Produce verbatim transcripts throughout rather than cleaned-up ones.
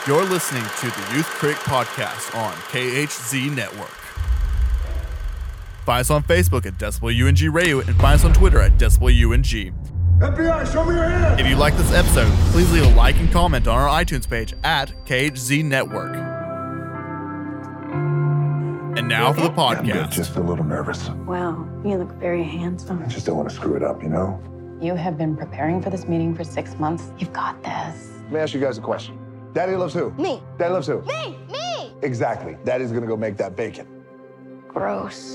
You're listening to the Youth Critic Podcast on K H Z Network. Find us on Facebook at Decibel U N G Radio and find us on Twitter at Decibel U N G. F B I, show me your hands! If you like this episode, please leave a like and comment on our iTunes page at K H Z Network. And now for the I'm good, podcast. just a little nervous. Wow, you look very handsome. I just don't want to screw it up, you know? You have been preparing for this meeting for six months. You've got this. Let me ask you guys a question. Daddy loves who? Me. Daddy loves who? Me! Me! Exactly. Daddy's gonna go make that bacon. Gross.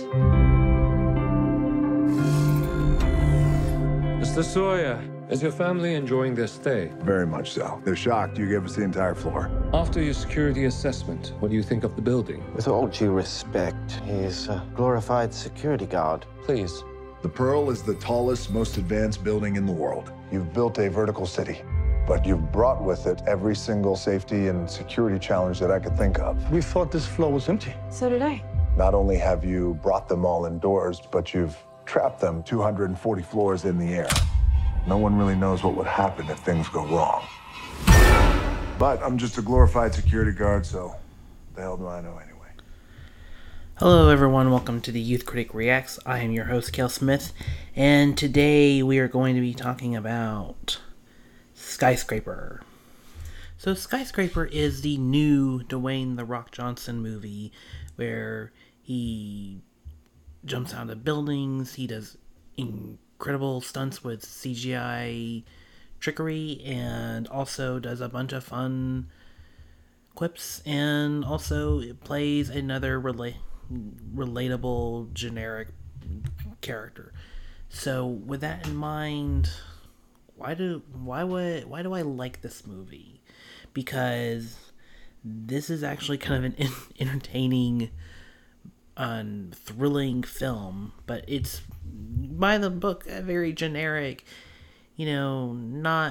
Mister Sawyer, is your family enjoying their stay? Very much so. They're shocked you gave us the entire floor. After your security assessment, what do you think of the building? With all due respect, he's a glorified security guard. Please. The Pearl is the tallest, most advanced building in the world. You've built a vertical city, but you've brought with it every single safety and security challenge that I could think of. We thought this floor was empty. So did I. Not only have you brought them all indoors, but you've trapped them two hundred forty floors in the air. No one really knows what would happen if things go wrong. But I'm just a glorified security guard, so the hell do I know anyway? Hello everyone, welcome to the Youth Critic Reacts. I am your host, Kel Smith, and today we are going to be talking about Skyscraper. So Skyscraper is the new Dwayne "The Rock" Johnson movie where he jumps out of buildings, he does incredible stunts with C G I trickery, and also does a bunch of fun quips, and also it plays another rela- relatable generic character. So with that in mind, why do why would why do I like this movie? Because this is actually kind of an entertaining and thrilling film, but it's by the book a very generic, you know, not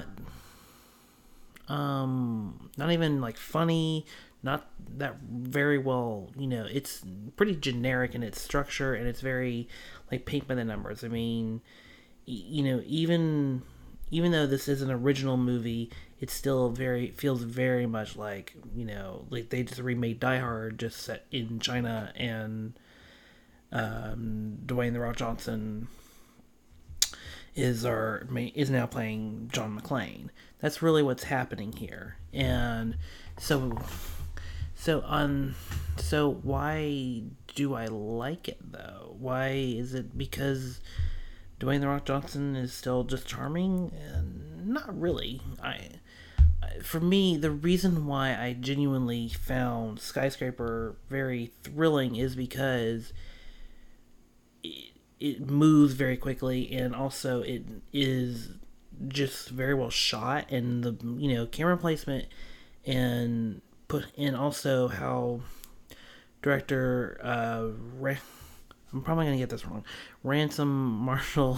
um not even like funny, not that very well, you know, it's pretty generic in its structure, and it's very like paint by the numbers. I mean, you know, even even though this is an original movie, it still very feels very much like, you know, like they just remade Die Hard, just set in China, and um, Dwayne "The Rock" Johnson is our is now playing John McClane. That's really what's happening here, and so so on. So why do I like it though? Why is it because Dwayne "The Rock" Johnson is still just charming? And not really. I, for me, the reason why I genuinely found Skyscraper very thrilling is because it, it moves very quickly, and also it is just very well shot, and the, you know, camera placement, and put and also how director uh Ra- I'm probably gonna get this wrong Ransom Marshall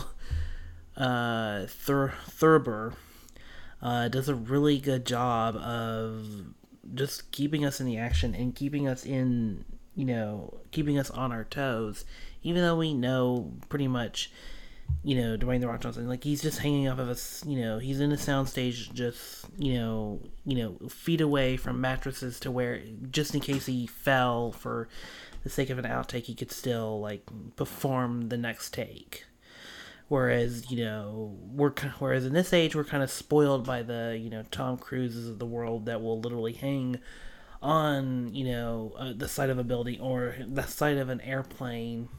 uh Thur- Thurber uh does a really good job of just keeping us in the action and keeping us in, you know, keeping us on our toes, even though we know pretty much, you know, Dwayne "The Rock" Johnson, like, he's just hanging off of us, you know, he's in a soundstage just, you know, you know, feet away from mattresses, to where, just in case he fell, for the sake of an outtake, he could still, like, perform the next take. Whereas, you know, we're, whereas in this age, we're kind of spoiled by the, you know, Tom Cruises of the world that will literally hang on, you know, uh, the side of a building or the side of an airplane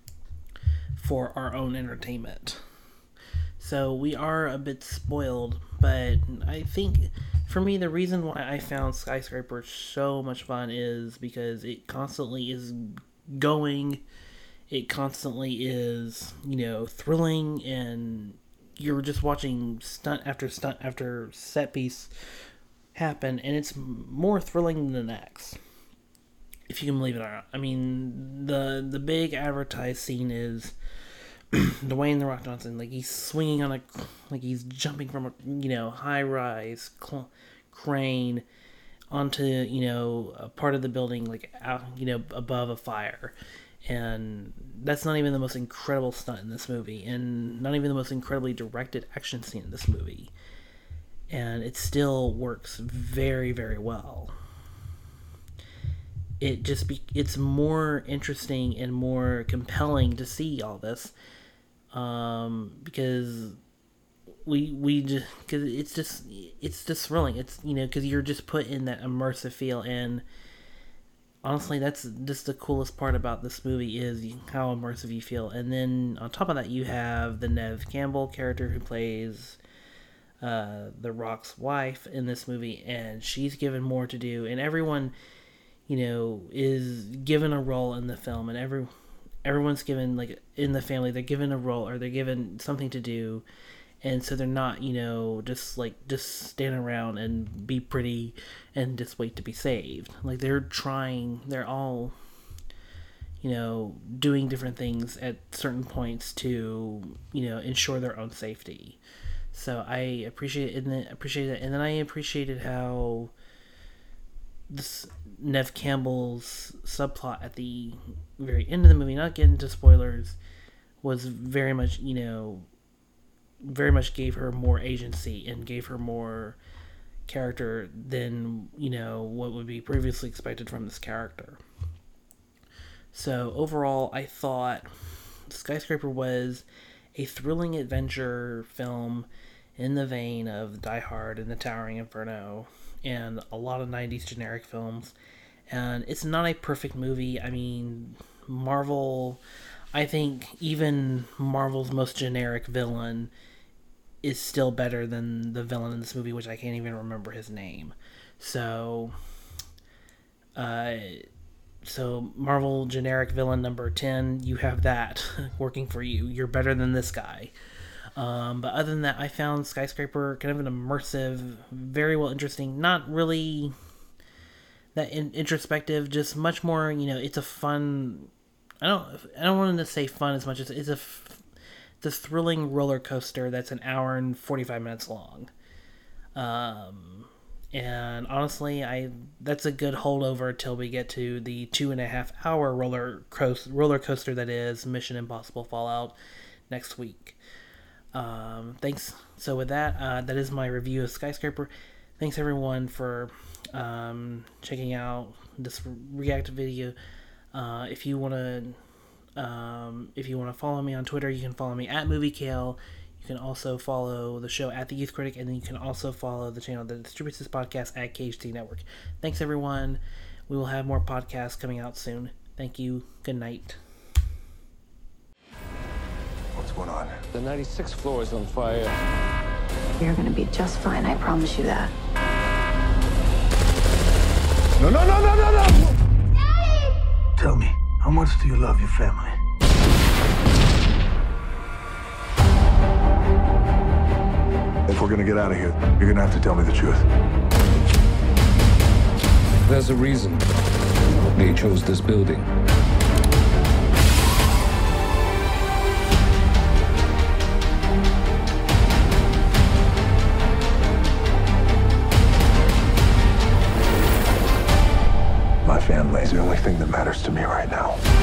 for our own entertainment. So we are a bit spoiled, but I think for me the reason why I found Skyscraper so much fun is because it constantly is going, it constantly is, you know, thrilling, and you're just watching stunt after stunt after set piece happen, and it's more thrilling than the next, if you can believe it or not. I mean, the the big advertised scene is Dwayne "The Rock" Johnson, like, he's swinging on a, like, he's jumping from a, you know, high rise cl- crane onto, you know, a part of the building, like, out, you know, above a fire. And that's not even the most incredible stunt in this movie, and not even the most incredibly directed action scene in this movie. and it still works very, very well. It just be, it's more interesting and more compelling to see all this, um, because we we just because it's just it's just thrilling. It's, you know, because you're just put in that immersive feel, and honestly, that's just the coolest part about this movie is how immersive you feel. And then on top of that, you have the Neve Campbell character who plays uh, The Rock's wife in this movie, and she's given more to do, and everyone, you know, is given a role in the film, and every everyone's given, like, in the family, they're given a role, or they're given something to do, and so they're not, you know, just, like, just stand around and be pretty and just wait to be saved. Like, they're trying, they're all, you know, doing different things at certain points to, you know, ensure their own safety. So I appreciate it, and then appreciate it, and then I appreciated how this Neve Campbell's subplot at the very end of the movie, not getting into spoilers, was very much, you know, very much gave her more agency and gave her more character than, you know, what would be previously expected from this character. So overall, I thought Skyscraper was a thrilling adventure film in the vein of Die Hard and The Towering Inferno and a lot of nineties generic films. And it's not a perfect movie. I mean, Marvel, I think even Marvel's most generic villain is still better than the villain in this movie, which I can't even remember his name. So, uh, so Marvel generic villain number ten, you have that working for you. You're better than this guy. Um, but other than that, I found Skyscraper kind of an immersive, very well interesting, not really that in- introspective, just much more, you know, it's a fun, I don't, I don't want to say fun as much as it's a, f- it's a thrilling roller coaster that's an hour and forty-five minutes long. Um, and honestly, I, that's a good holdover till we get to the two and a half hour roller coaster, roller coaster that is Mission Impossible Fallout next week. Um, thanks. So with that, uh, that is my review of Skyscraper. Thanks everyone for um, checking out this react video. Uh, if you want to, um, if you want to follow me on Twitter, you can follow me at MovieKale. You can also follow the show at The Youth Critic, and then you can also follow the channel that distributes this podcast at K H T Network. Thanks everyone. We will have more podcasts coming out soon. Thank you. Good night. What's going on? The ninety-sixth floor is on fire. You're gonna be just fine, I promise you that. No, no, no, no, no, no! Daddy! Tell me, how much do you love your family? If we're gonna get out of here, you're gonna have to tell me the truth. There's a reason they chose this building. My family is the only thing that matters to me right now.